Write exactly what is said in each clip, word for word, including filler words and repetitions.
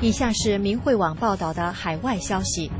以下是明慧网报道的海外消息，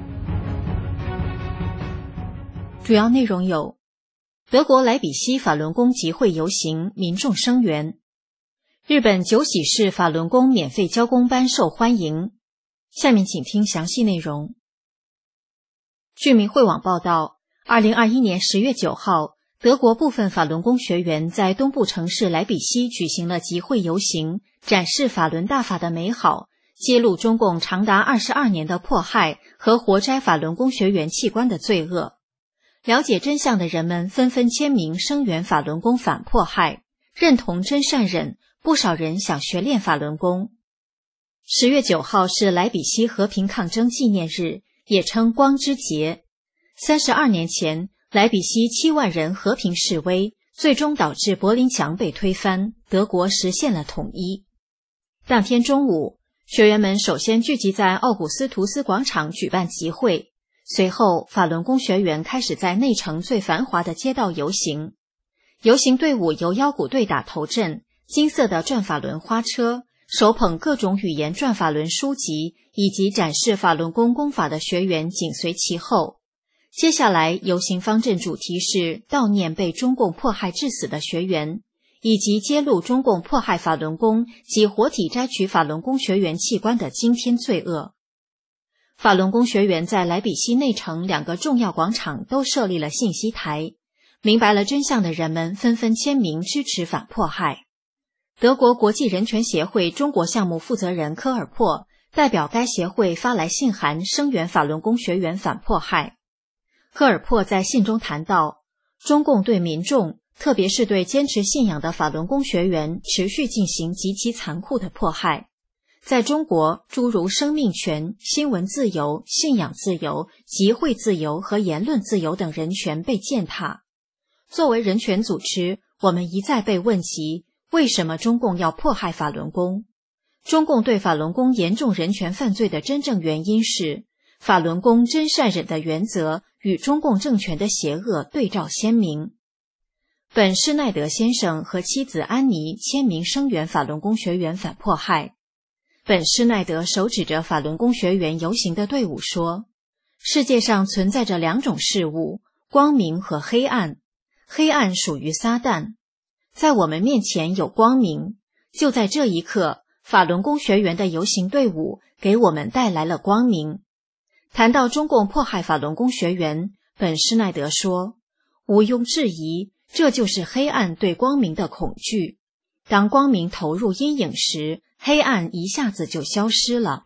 主要内容有：德国莱比锡法轮功集会游行，民众声援；日本九喜市法轮功免费教功班受欢迎。下面请听详细内容。据明慧网报道，二零二一年十月九号，德国部分法轮功学员在东部城市莱比锡举行了集会游行，展示法轮大法的美好，揭露中共长达二十二年的迫害和活摘法轮功学员器官的罪恶。了解真相的人们纷纷签名声援法轮功反迫害，认同真善忍，不少人想学练法轮功。十月九号是莱比锡和平抗争纪念日，也称光之节。三十二年前，莱比锡七万人和平示威，最终导致柏林墙被推翻，德国实现了统一。当天中午，学员们首先聚集在奥古斯图斯广场举办集会，随后法轮功学员开始在内城最繁华的街道游行。游行队伍由腰鼓队打头阵，金色的转法轮花车，手捧各种语言转法轮书籍以及展示法轮功功法的学员紧随其后。接下来，游行方阵主题是悼念被中共迫害致死的学员，以及揭露中共迫害法轮功及活体摘取法轮功学员器官的惊天罪恶。法轮功学员在莱比锡内城两个重要广场都设立了信息台，明白了真相的人们纷纷签名支持反迫害。德国国际人权协会中国项目负责人科尔珀代表该协会发来信函，声援法轮功学员反迫害。科尔珀在信中谈到，中共对民众，特别是对坚持信仰的法轮功学员持续进行极其残酷的迫害。在中国，诸如生命权、新闻自由、信仰自由、集会自由和言论自由等人权被践踏。作为人权组织，我们一再被问及，为什么中共要迫害法轮功？中共对法轮功严重人权犯罪的真正原因是，法轮功真善忍的原则与中共政权的邪恶对照鲜明。本施耐德先生和妻子安妮签名声援法轮功学员反迫害。本施耐德手指着法轮功学员游行的队伍说，世界上存在着两种事物，光明和黑暗。黑暗属于撒旦，在我们面前有光明。就在这一刻，法轮功学员的游行队伍给我们带来了光明。谈到中共迫害法轮功学员，本施耐德说，毋庸置疑，这就是黑暗对光明的恐惧。当光明投入阴影时，黑暗一下子就消失了。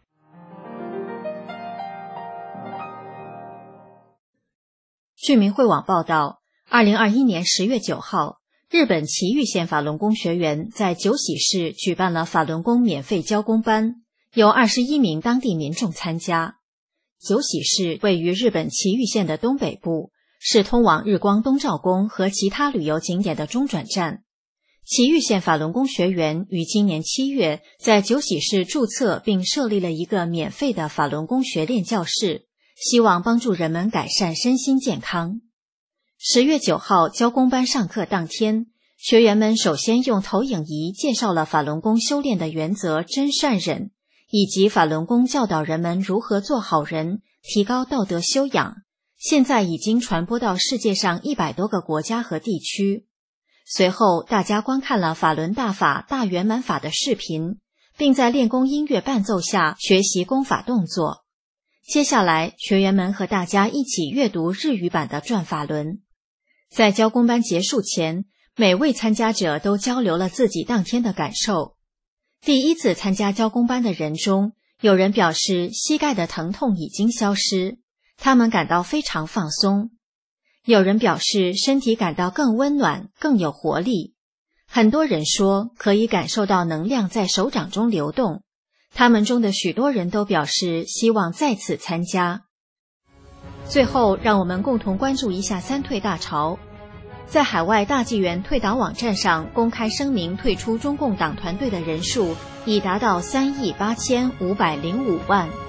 据明慧网报道，二零二一年十月九号，日本埼玉县法轮功学员在九喜市举办了法轮功免费教功班，有二十一名当地民众参加。九喜市位于日本埼玉县的东北部，是通往日光东照宫和其他旅游景点的中转站。埼玉县法轮功学员于今年七月在九喜市注册并设立了一个免费的法轮功学练教室，希望帮助人们改善身心健康。十月九号教功班上课当天，学员们首先用投影仪介绍了法轮功修炼的原则真善忍，以及法轮功教导人们如何做好人，提高道德修养，现在已经传播到世界上一百多个国家和地区。随后大家观看了法轮大法大圆满法的视频，并在练功音乐伴奏下学习功法动作。接下来学员们和大家一起阅读日语版的转法轮。在教功班结束前，每位参加者都交流了自己当天的感受。第一次参加教功班的人中，有人表示膝盖的疼痛已经消失，他们感到非常放松。有人表示身体感到更温暖，更有活力。很多人说可以感受到能量在手掌中流动。他们中的许多人都表示希望再次参加。最后，让我们共同关注一下三退大潮。在海外大纪元退党网站上公开声明退出中共党团队的人数已达到三亿八千五百零五万。